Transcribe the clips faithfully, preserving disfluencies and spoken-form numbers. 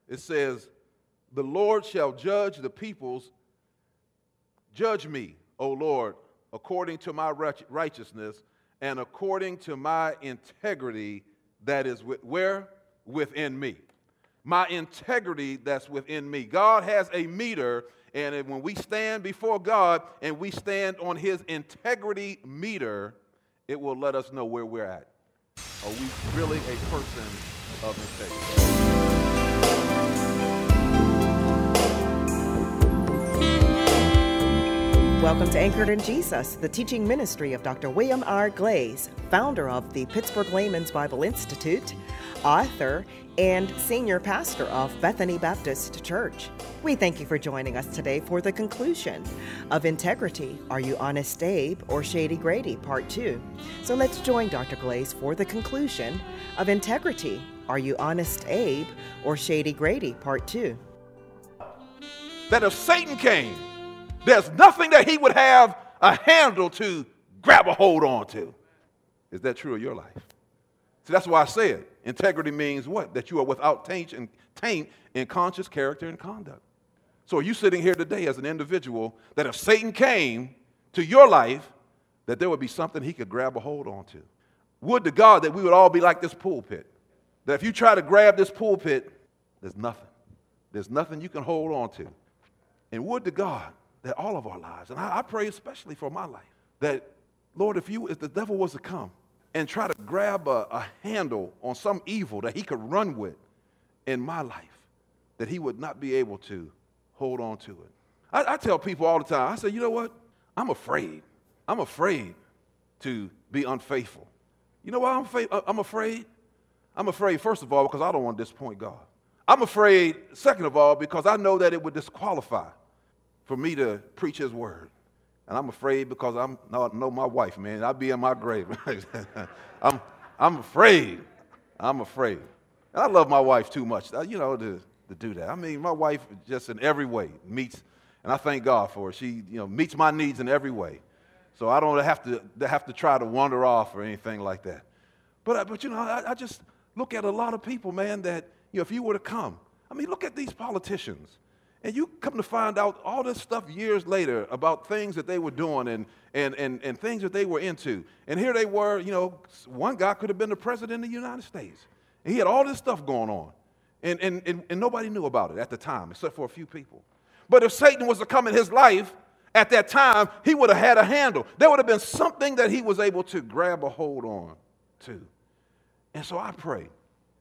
It says, the Lord shall judge the peoples. Judge me, O Lord, according to my righteousness and according to my integrity that is with, where? Within me. My integrity that's within me. God has a meter, and when we stand before God and we stand on his integrity meter, it will let us know where we're at. Are we really a person of integrity? Welcome to Anchored in Jesus, the teaching ministry of Doctor William R. Glaze, founder of the Pittsburgh Layman's Bible Institute, author, and senior pastor of Bethany Baptist Church. We thank you for joining us today for the conclusion of Integrity, Are You Honest Abe or Shady Grady, Part two. So let's join Doctor Glaze for the conclusion of Integrity, Are You Honest Abe or Shady Grady, Part two. That if Satan came, there's nothing that he would have a handle to grab a hold on to. Is that true of your life? See, that's why I said integrity means what? That you are without taint and taint in conscious character and conduct. So are you sitting here today as an individual that if Satan came to your life, that there would be something he could grab a hold on to? Would to God that we would all be like this pulpit. That if you try to grab this pulpit, there's nothing. There's nothing you can hold on to. And would to God that all of our lives, and I, I pray especially for my life, that, Lord, if you, if the devil was to come and try to grab a, a handle on some evil that he could run with in my life, that he would not be able to hold on to it. I, I tell people all the time, I say, you know what? I'm afraid. I'm afraid to be unfaithful. You know why I'm, fa- I'm afraid? I'm afraid, first of all, because I don't want to disappoint God. I'm afraid, second of all, because I know that it would disqualify for me to preach his word. And I'm afraid because I'm no, know my wife, man. I'll be in my grave. I'm, I'm afraid. I'm afraid. And I love my wife too much, you know, to, to do that. I mean, my wife just in every way meets, and I thank God for her. She, you know, meets my needs in every way. So I don't have to have to try to wander off or anything like that. But, but you know, I, I just look at a lot of people, man, that, you know, if you were to come, I mean, look at these politicians. And you come to find out all this stuff years later about things that they were doing and, and, and, and things that they were into. And here they were, you know, one guy could have been the president of the United States. And he had all this stuff going on. And, and, and, and nobody knew about it at the time, except for a few people. But if Satan was to come in his life at that time, he would have had a handle. There would have been something that he was able to grab a hold on to. And so I pray.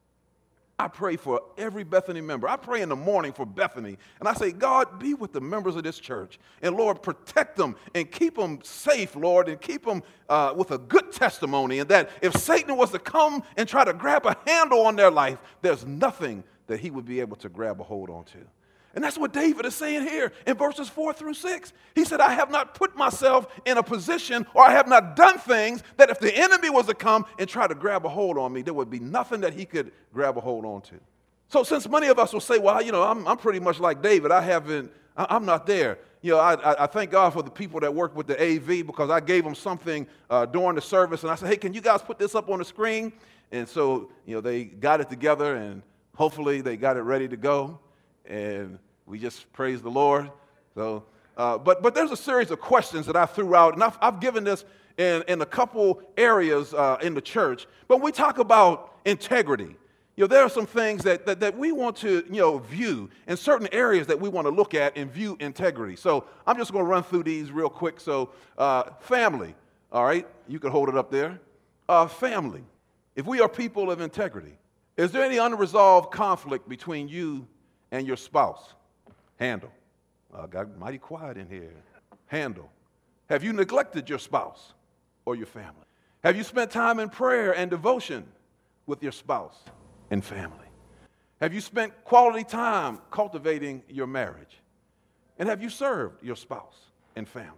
I pray for every Bethany member. I pray in the morning for Bethany. And I say, God, be with the members of this church. And, Lord, protect them and keep them safe, Lord, and keep them uh, with a good testimony. And that if Satan was to come and try to grab a handle on their life, there's nothing that he would be able to grab a hold on to. And that's what David is saying here in verses four through six. He said, I have not put myself in a position, or I have not done things that if the enemy was to come and try to grab a hold on me, there would be nothing that he could grab a hold on to. So since many of us will say, well, you know, I'm, I'm pretty much like David. I haven't, I'm not there. You know, I, I thank God for the people that work with the A V because I gave them something uh, during the service. And I said, hey, can you guys put this up on the screen? And so, you know, they got it together and hopefully they got it ready to go. And we just praise the Lord. So, uh, but but there's a series of questions that I threw out, and I've, I've given this in, in a couple areas uh, in the church. But when we talk about integrity, you know, there are some things that, that, that we want to, you know, view in certain areas that we want to look at and view integrity. So I'm just going to run through these real quick. So uh, family, all right, you can hold it up there. Uh, family, if we are people of integrity, is there any unresolved conflict between you and your spouse? Handle. I uh, got mighty quiet in here. Handle. Have you neglected your spouse or your family? Have you spent time in prayer and devotion with your spouse and family? Have you spent quality time cultivating your marriage? And have you served your spouse and family?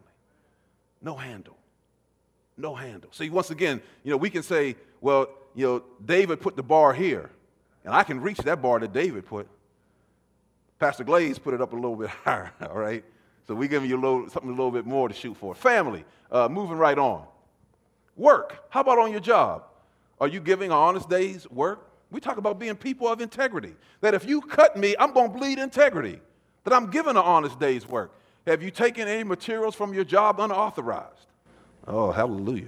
No handle. No handle. See, once again, you know, we can say, well, you know, David put the bar here, and I can reach that bar that David put. Pastor Glaze put it up a little bit higher, all right? So we're giving you a little, something a little bit more to shoot for. Family, uh, moving right on. Work, how about on your job? Are you giving an honest day's work? We talk about being people of integrity. That if you cut me, I'm going to bleed integrity. That I'm giving an honest day's work. Have you taken any materials from your job unauthorized? Oh, hallelujah.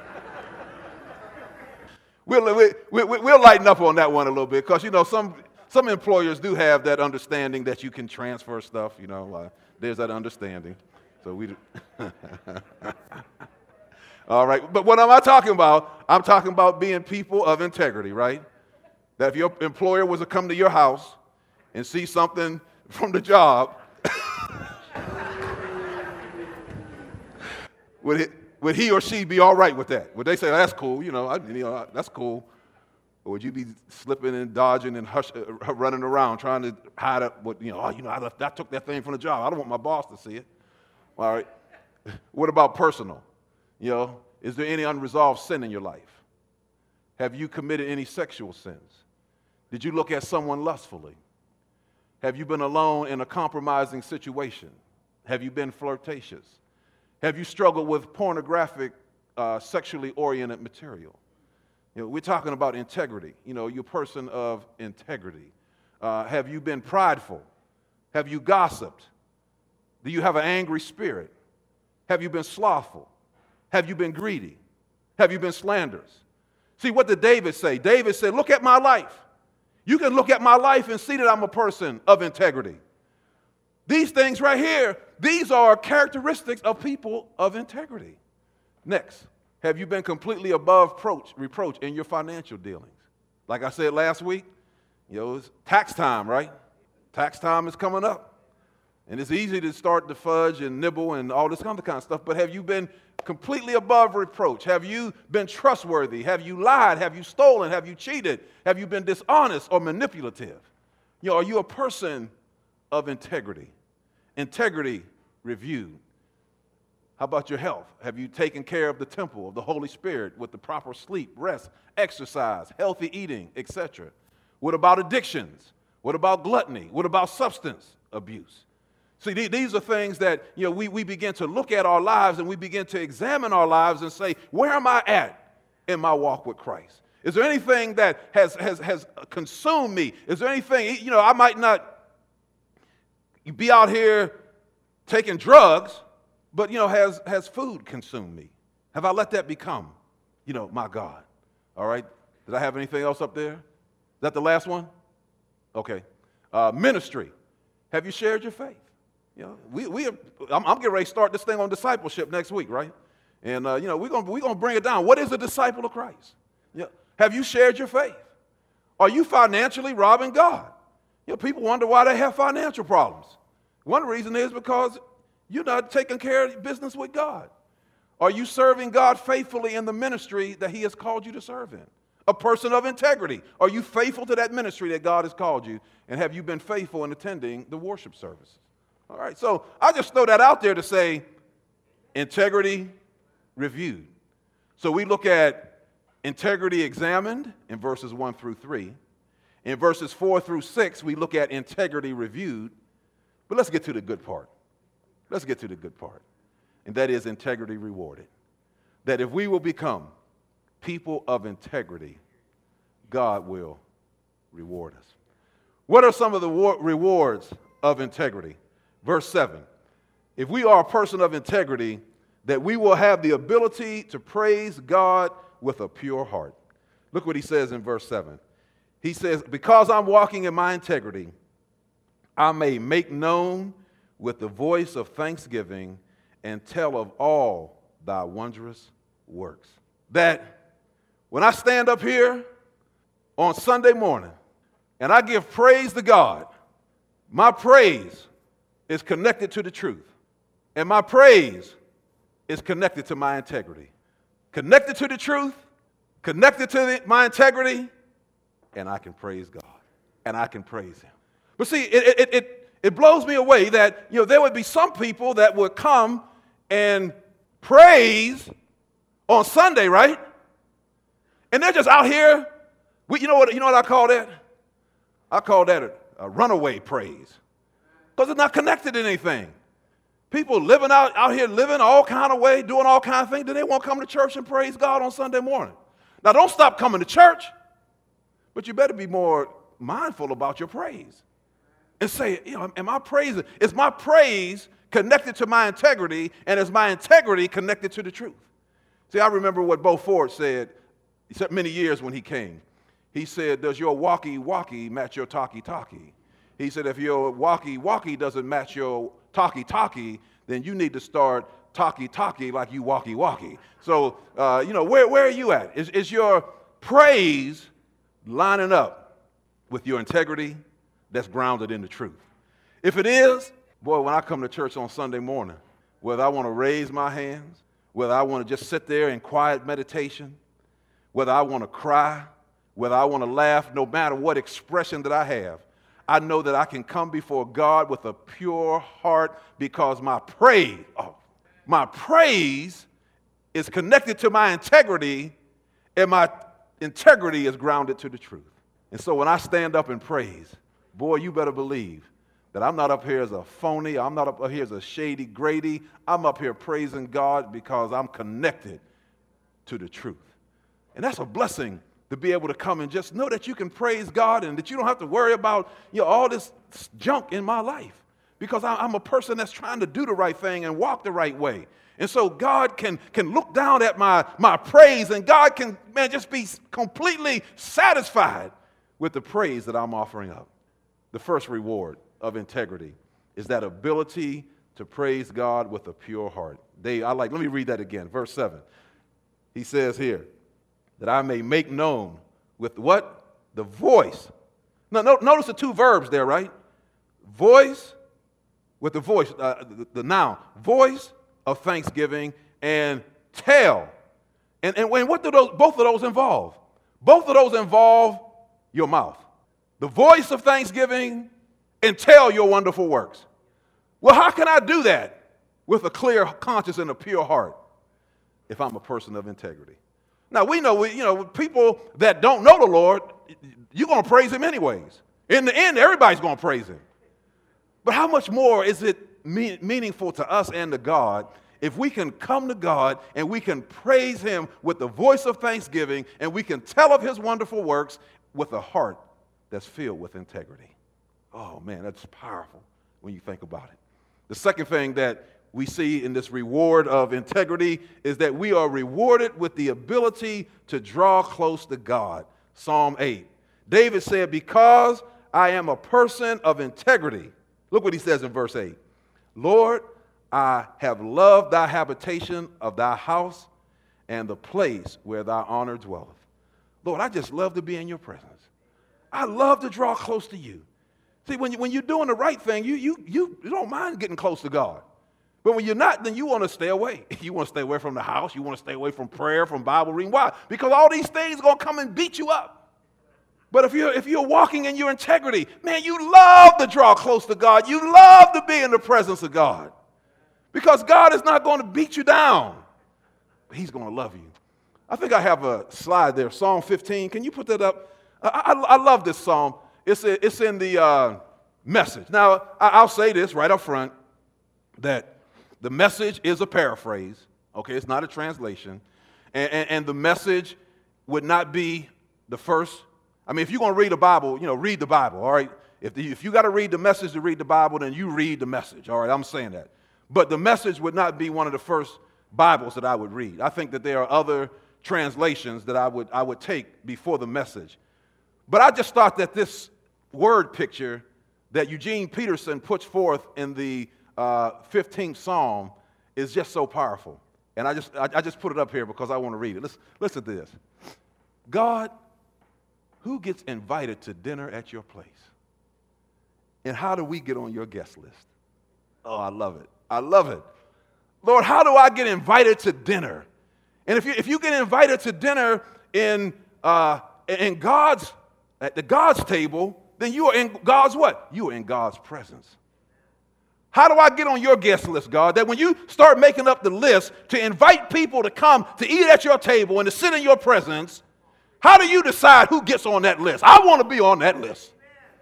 we'll, we, we, we'll lighten up on that one a little bit because, you know, some, some employers do have that understanding that you can transfer stuff. You know, uh, there's that understanding. So we do. All right. But what am I talking about? I'm talking about being people of integrity, right? That if your employer was to come to your house and see something from the job, would, it, would he or she be all right with that? Would they say, that's cool, you know, I, you know that's cool? Or would you be slipping and dodging and hush, uh, running around trying to hide up what, you know, oh, you know, I, left, I took that thing from the job. I don't want my boss to see it. All right. What about personal? You know, is there any unresolved sin in your life? Have you committed any sexual sins? Did you look at someone lustfully? Have you been alone in a compromising situation? Have you been flirtatious? Have you struggled with pornographic, uh, sexually oriented material? You know, we're talking about integrity. You know, you're a person of integrity. Uh, have you been prideful? Have you gossiped? Do you have an angry spirit? Have you been slothful? Have you been greedy? Have you been slanderous? See, what did David say? David said, look at my life. You can look at my life and see that I'm a person of integrity. These things right here, these are characteristics of people of integrity. Next, have you been completely above reproach, reproach in your financial dealings? Like I said last week, you know, it's tax time, right? Tax time is coming up. And it's easy to start to fudge and nibble and all this kind of stuff, but have you been completely above reproach? Have you been trustworthy? Have you lied? Have you stolen? Have you cheated? Have you been dishonest or manipulative? You know, are you a person of integrity? Integrity reviewed. How about your health? Have you taken care of the temple of the Holy Spirit with the proper sleep, rest, exercise, healthy eating, et cetera? What about addictions? What about gluttony? What about substance abuse? See, these are things that, you know, we, we begin to look at our lives and we begin to examine our lives and say, where am I at in my walk with Christ? Is there anything that has, has, has consumed me? Is there anything, you know, I might not be out here taking drugs, but, you know, has, has food consumed me? Have I let that become, you know, my God? All right. Did I have anything else up there? Is that the last one? Okay. Uh, ministry. Have you shared your faith? You know, we, we I'm, I'm getting ready to start this thing on discipleship next week, right? And, uh, you know, we're going we're gonna bring it down. What is a disciple of Christ? You know, have you shared your faith? Are you financially robbing God? You know, people wonder why they have financial problems. One reason is because you're not taking care of business with God. Are you serving God faithfully in the ministry that he has called you to serve in? A person of integrity. Are you faithful to that ministry that God has called you? And have you been faithful in attending the worship services? All right, so I just throw that out there to say integrity reviewed. So we look at integrity examined in verses one through three. In verses four through six, we look at integrity reviewed. But let's get to the good part. Let's get to the good part. And that is integrity rewarded. That if we will become people of integrity, God will reward us. What are some of the rewards of integrity? Verse seven, if we are a person of integrity, that we will have the ability to praise God with a pure heart. Look what he says in verse seven. He says, because I'm walking in my integrity, I may make known with the voice of thanksgiving and tell of all thy wondrous works. That when I stand up here on Sunday morning and I give praise to God, my praise is connected to the truth. And my praise is connected to my integrity. Connected to the truth, connected to the, my integrity, and I can praise God. And I can praise him. But see, it, it, it, it blows me away that, you know, there would be some people that would come and praise on Sunday, right? And they're just out here. We, you know what, you know what I call that? I call that a, a runaway praise. Because it's not connected to anything. People living out, out here living all kind of way, doing all kind of things, then they won't come to church and praise God on Sunday morning. Now, don't stop coming to church, But you better be more mindful about your praise. And say, you know, am I praising? Is my praise connected to my integrity, and is my integrity connected to the truth? See, I remember what Bo Ford said, he said many years when he came. He said, does your walkie-walkie match your talkie-talkie? He said, if your walkie-walkie doesn't match your talkie-talkie, then you need to start talkie-talkie like you walkie-walkie. So, uh, you know, where, where are you at? Is, is your praise lining up with your integrity that's grounded in the truth? If it is, boy, when I come to church on Sunday morning, whether I want to raise my hands, whether I want to just sit there in quiet meditation, whether I want to cry, whether I want to laugh, no matter what expression that I have, I know that I can come before God with a pure heart because my praise, oh, my praise is connected to my integrity, and my integrity is grounded to the truth. And so when I stand up and praise, boy, you better believe that I'm not up here as a phony. I'm not up here as a shady Grady. I'm up here praising God because I'm connected to the truth. And that's a blessing to be able to come and just know that you can praise God and that you don't have to worry about, you know, all this junk in my life, because I'm a person that's trying to do the right thing and walk the right way. And so God can, can look down at my, my praise, and God can, man, just be completely satisfied with the praise that I'm offering up. The first reward of integrity is that ability to praise God with a pure heart. They, I like, let me read that again. Verse seven. He says here, that I may make known with what? The voice. Now, no, notice the two verbs there, right? Voice with the voice, uh, the, the noun. Voice of thanksgiving and tell. And, and, and what do those, both of those involve? Both of those involve your mouth. The voice of thanksgiving and tell your wonderful works. Well, how can I do that with a clear conscience and a pure heart if I'm a person of integrity? Now, we know, we, you know, people that don't know the Lord, you're going to praise him anyways. In the end, everybody's going to praise him. But how much more is it me- meaningful to us and to God if we can come to God and we can praise him with the voice of thanksgiving, and we can tell of his wonderful works with a heart that's filled with integrity? Oh, man, that's powerful when you think about it. The second thing that we see in this reward of integrity is that we are rewarded with the ability to draw close to God. Psalm eight. David said, because I am a person of integrity. Look what he says in verse eight. Lord, I have loved thy habitation of thy house and the place where thy honor dwelleth. Lord, I just love to be in your presence. I love to draw close to you. See, when, you, when you're doing the right thing, you, you, you, you don't mind getting close to God. But when you're not, then you want to stay away. You want to stay away from the house. You want to stay away from prayer, from Bible reading. Why? Because all these things are going to come and beat you up. But if you're, if you're walking in your integrity, man, you love to draw close to God. You love to be in the presence of God. Because God is not going to beat you down. He's going to love you. I think I have a slide there, Psalm fifteen. Can you put that up? I, I, I love this psalm. It's, a, it's in the uh, Message. Now, I, I'll say this right up front, that the Message is a paraphrase, okay? It's not a translation. And, and, and the Message would not be the first. I mean, if you're going to read the Bible, you know, read the Bible, all right? If, the, if you got to read the Message to read the Bible, then you read the Message, all right? I'm saying that. But the Message would not be one of the first Bibles that I would read. I think that there are other translations that I would, I would take before the Message. But I just thought that this word picture that Eugene Peterson puts forth in the Uh, fifteenth Psalm is just so powerful. And I just, I, I just put it up here because I want to read it. Listen, listen to this. God, who gets invited to dinner at your place? And how do we get on your guest list? Oh, I love it. I love it. Lord, how do I get invited to dinner? And if you, if you get invited to dinner in, uh, in God's, at the God's table, then you are in God's what? You are in God's presence. How do I get on your guest list, God? That when you start making up the list to invite people to come to eat at your table and to sit in your presence, how do you decide who gets on that list? I want to be on that list.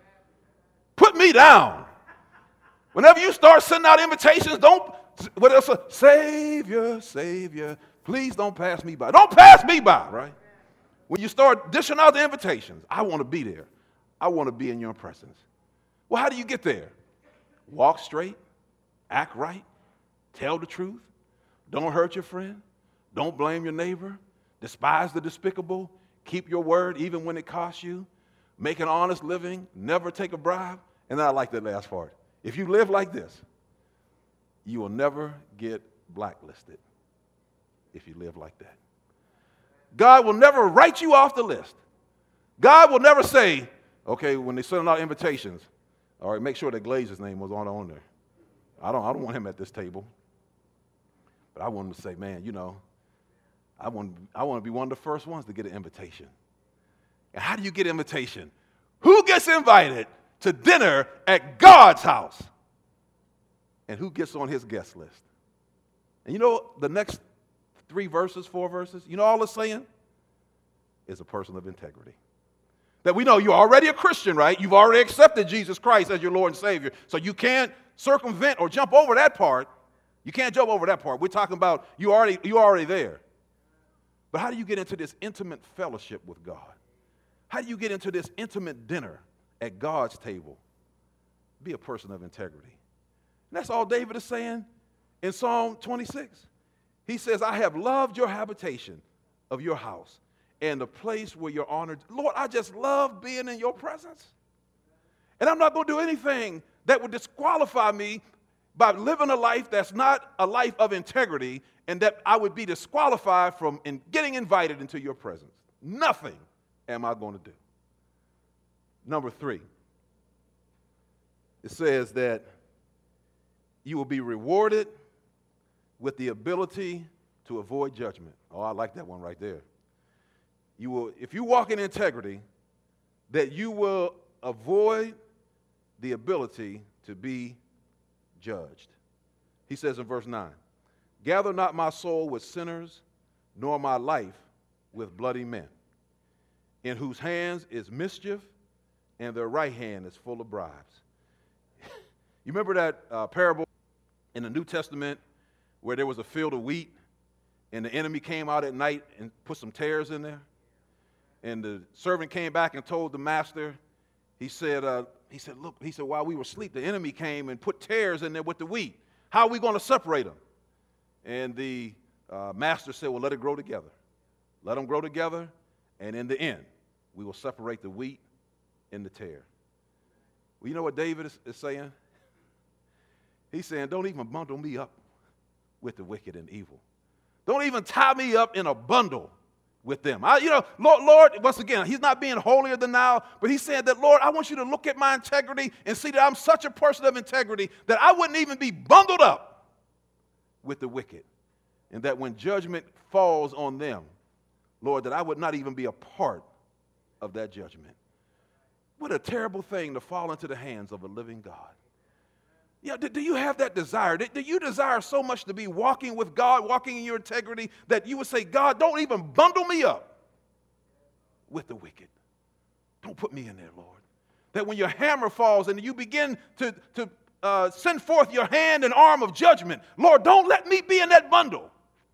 Put me down. Whenever you start sending out invitations, don't, what else? Savior, Savior, please don't pass me by. Don't pass me by, right? when you start dishing out the invitations, I want to be there. I want to be in your presence. Well, how do you get there? Walk straight, act right, tell the truth, don't hurt your friend, don't blame your neighbor, despise the despicable, keep your word even when it costs you, make an honest living, never take a bribe. And I like that last part. If you live like this, you will never get blacklisted if you live like that. God will never write you off the list. God will never say, okay, when they send out invitations, all right, make sure that Glaze's name was on, on there. I don't, I don't want him at this table. But I want him to say, man, you know, I want, I want to be one of the first ones to get an invitation. And how do you get an invitation? Who gets invited to dinner at God's house? And who gets on his guest list? And you know the next three verses, four verses, you know all it's saying? Is a person of integrity. That we know you're already a Christian, right? You've already accepted Jesus Christ as your Lord and Savior. So you can't circumvent or jump over that part. You can't jump over that part. We're talking about you already, you're already there. But how do you get into this intimate fellowship with God? How do you get into this intimate dinner at God's table? Be a person of integrity. And that's all David is saying in Psalm twenty-six. He says, I have loved your habitation of your house and the place where you're honored. Lord, I just love being in your presence. And I'm not going to do anything that would disqualify me by living a life that's not a life of integrity and that I would be disqualified from in getting invited into your presence. Nothing am I going to do. Number three, it says that you will be rewarded with the ability to avoid judgment. Oh, I like that one right there. You will, if you walk in integrity, that you will avoid the ability to be judged. He says in verse nine, gather not my soul with sinners, nor my life with bloody men, in whose hands is mischief, and their right hand is full of bribes. You remember that uh, parable in the New Testament where there was a field of wheat, and the enemy came out at night and put some tares in there? And the servant came back and told the master, he said, uh, he said, look, he said, while we were asleep, the enemy came and put tares in there with the wheat. How are we going to separate them? And the uh, master said, well, let it grow together. Let them grow together, and in the end, we will separate the wheat and the tare. Well, you know what David is, is saying? He's saying, don't even bundle me up with the wicked and evil. Don't even tie me up in a bundle with them. I, you know, Lord, Lord, once again, he's not being holier than thou, but he's saying that, Lord, I want you to look at my integrity and see that I'm such a person of integrity that I wouldn't even be bundled up with the wicked. And that when judgment falls on them, Lord, that I would not even be a part of that judgment. What a terrible thing to fall into the hands of a living God. Yeah, do, do you have that desire? Do, do you desire so much to be walking with God, walking in your integrity, that you would say, God, don't even bundle me up with the wicked. Don't put me in there, Lord. That when your hammer falls and you begin to, to uh, send forth your hand and arm of judgment, Lord, don't let me be in that bundle.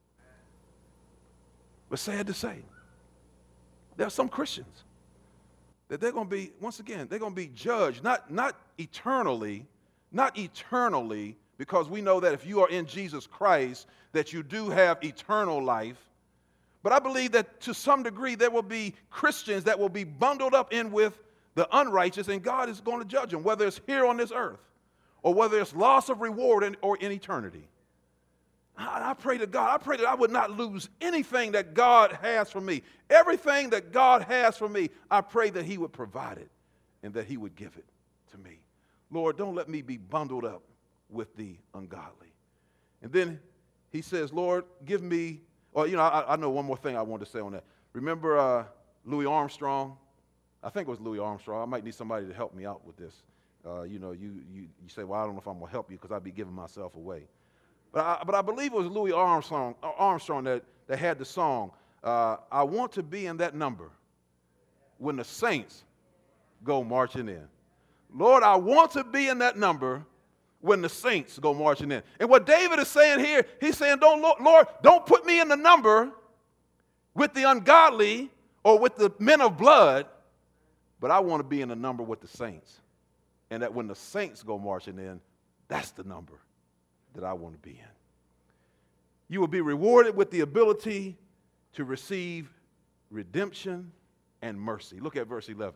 But sad to say, there are some Christians that they're going to be, once again, they're going to be judged, not, not eternally, Not eternally, because we know that if you are in Jesus Christ, that you do have eternal life. But I believe that to some degree there will be Christians that will be bundled up in with the unrighteous, and God is going to judge them, whether it's here on this earth or whether it's loss of reward in, or in eternity. I, I pray to God, I pray that I would not lose anything that God has for me. Everything that God has for me, I pray that he would provide it and that he would give it to me. Lord, don't let me be bundled up with the ungodly. And then he says, Lord, give me, or, you know, I, I know one more thing I wanted to say on that. Remember uh, Louis Armstrong? I think it was Louis Armstrong. I might need somebody to help me out with this. Uh, you know, you, you, you say, well, I don't know if I'm going to help you because I'd be giving myself away. But I, but I believe it was Louis Armstrong, Armstrong that, that had the song, uh, I want to be in that number when the saints go marching in. Lord, I want to be in that number when the saints go marching in. And what David is saying here, he's saying, don't, Lord, don't put me in the number with the ungodly or with the men of blood, but I want to be in a number with the saints. And that when the saints go marching in, that's the number that I want to be in. You will be rewarded with the ability to receive redemption and mercy. Look at verse eleven.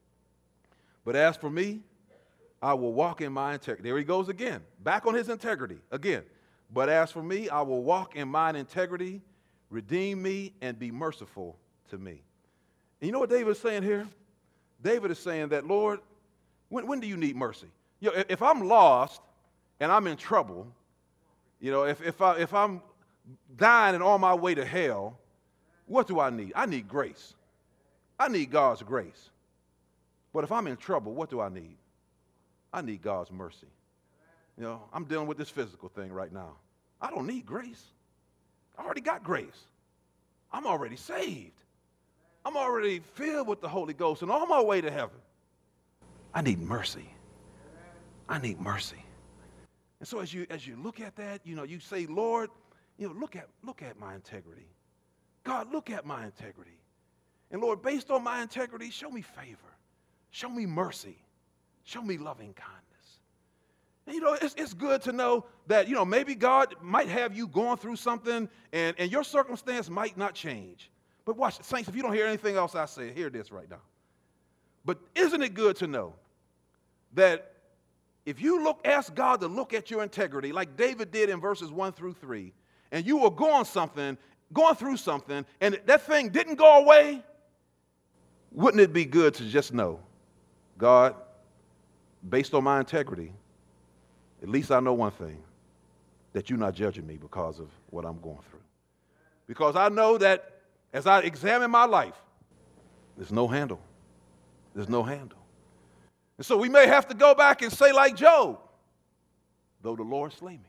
But as for me, I will walk in my integrity. There he goes again, back on his integrity again. But as for me, I will walk in mine integrity, redeem me, and be merciful to me. And you know what David is saying here? David is saying that, Lord, when, when do you need mercy? You know, if I'm lost and I'm in trouble, you know, if, if, I, if I'm dying and on my way to hell, what do I need? I need grace. I need God's grace. But if I'm in trouble, what do I need? I need God's mercy. You know, I'm dealing with this physical thing right now. I don't need grace. I already got grace. I'm already saved. I'm already filled with the Holy Ghost and on my way to heaven. I need mercy. I need mercy. And so as you as you look at that, you know, you say, Lord, you know, look at look at my integrity. God, look at my integrity. And Lord, based on my integrity, show me favor. Show me mercy. Show me loving kindness. And, you know, it's, it's good to know that, you know, maybe God might have you going through something and, and your circumstance might not change. But watch, saints, if you don't hear anything else I say, hear this right now. But isn't it good to know that if you look, ask God to look at your integrity like David did in verses one through three, and you were going something, going through something, and that thing didn't go away, wouldn't it be good to just know, God, based on my integrity, at least I know one thing, that you're not judging me because of what I'm going through. Because I know that as I examine my life, there's no handle. There's no handle. And so we may have to go back and say like Job, though the Lord slay me,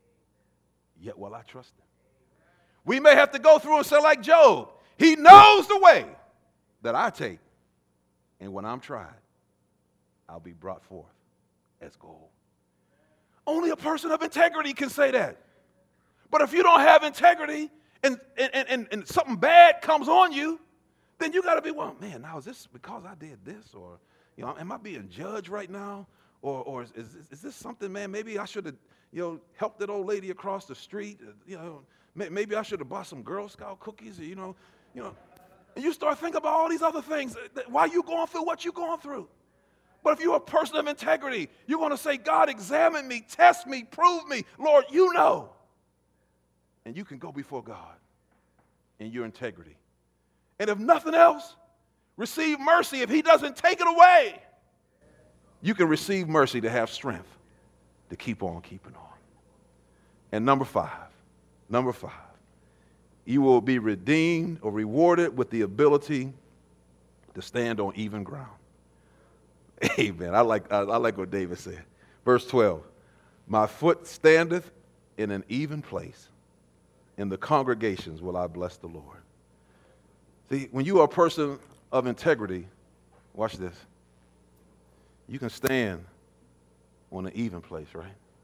yet will I trust him. We may have to go through and say like Job, he knows the way that I take, and when I'm tried, I'll be brought forth as gold. Only a person of integrity can say that. But if you don't have integrity and, and, and, and something bad comes on you, then you got to be, well, man, now is this because I did this? Or, you know, am I being judged right now? Or, or is, is, is this something, man, maybe I should have, you know, helped that old lady across the street? You know, maybe I should have bought some Girl Scout cookies, or, you know, you know. And you start thinking about all these other things while you're going through what you're going through. But if you're a person of integrity, you're going to say, God, examine me, test me, prove me. Lord, you know. And you can go before God in your integrity. And if nothing else, receive mercy. If he doesn't take it away, you can receive mercy to have strength to keep on keeping on. And number five, number five, you will be redeemed or rewarded with the ability to stand on even ground. Amen. I like, I, I like what David said. Verse twelve, my foot standeth in an even place. In the congregations will I bless the Lord. See, when you are a person of integrity, watch this, you can stand on an even place, right?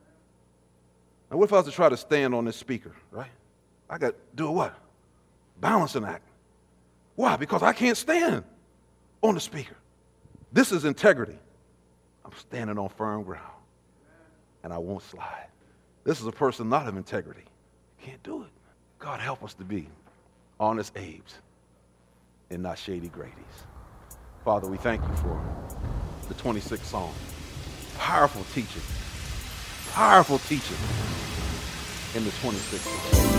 Now, what if I was to try to stand on this speaker, right? I got to do what? Balancing act. Why? Because I can't stand on the speaker. This is integrity. I'm standing on firm ground, and I won't slide. This is a person not of integrity. Can't do it. God help us to be honest Abes and not Shady Grady's. Father, we thank you for the twenty-sixth Psalm. Powerful teaching. Powerful teaching in the twenty-sixth Psalm.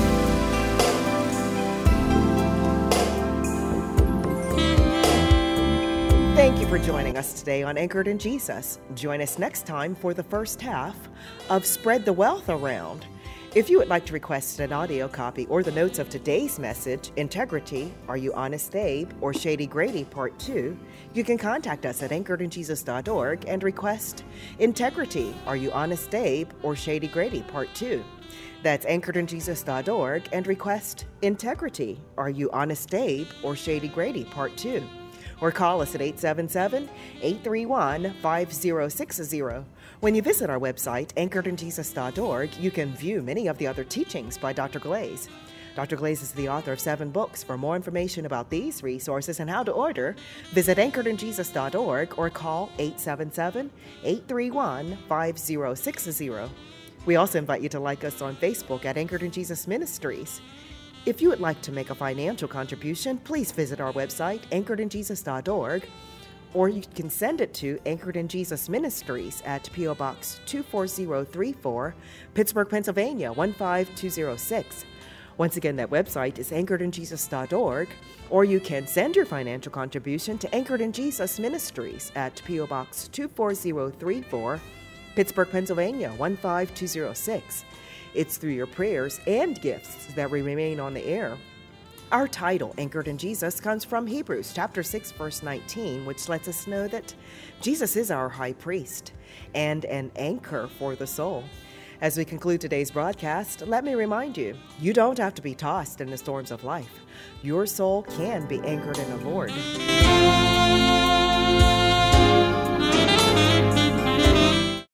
Thank you for joining us today on Anchored in Jesus. Join us next time for the first half of Spread the Wealth Around. If you would like to request an audio copy or the notes of today's message, Integrity, Are You Honest Abe, or Shady Grady Part two, you can contact us at anchored in jesus dot org and request Integrity, Are You Honest Abe, or Shady Grady Part two. That's anchored in jesus dot org and request Integrity, Are You Honest Abe, or Shady Grady Part two. Or call us at eight seven seven, eight three one, five zero six zero. When you visit our website, anchored in jesus dot org, you can view many of the other teachings by Doctor Glaze. Doctor Glaze is the author of seven books. For more information about these resources and how to order, visit anchored in jesus dot org or call eight seven seven, eight three one, five zero six zero. We also invite you to like us on Facebook at Anchored in Jesus Ministries. If you would like to make a financial contribution, please visit our website, anchored in jesus dot org, or you can send it to Anchored in Jesus Ministries at P O Box two four zero three four, Pittsburgh, Pennsylvania one five two zero six. Once again, that website is anchored in jesus dot org, or you can send your financial contribution to Anchored in Jesus Ministries at P O Box two four zero three four, Pittsburgh, Pennsylvania one five two zero six. It's through your prayers and gifts that we remain on the air. Our title, Anchored in Jesus, comes from Hebrews chapter six, verse nineteen, which lets us know that Jesus is our high priest and an anchor for the soul. As we conclude today's broadcast, let me remind you, you don't have to be tossed in the storms of life. Your soul can be anchored in the Lord.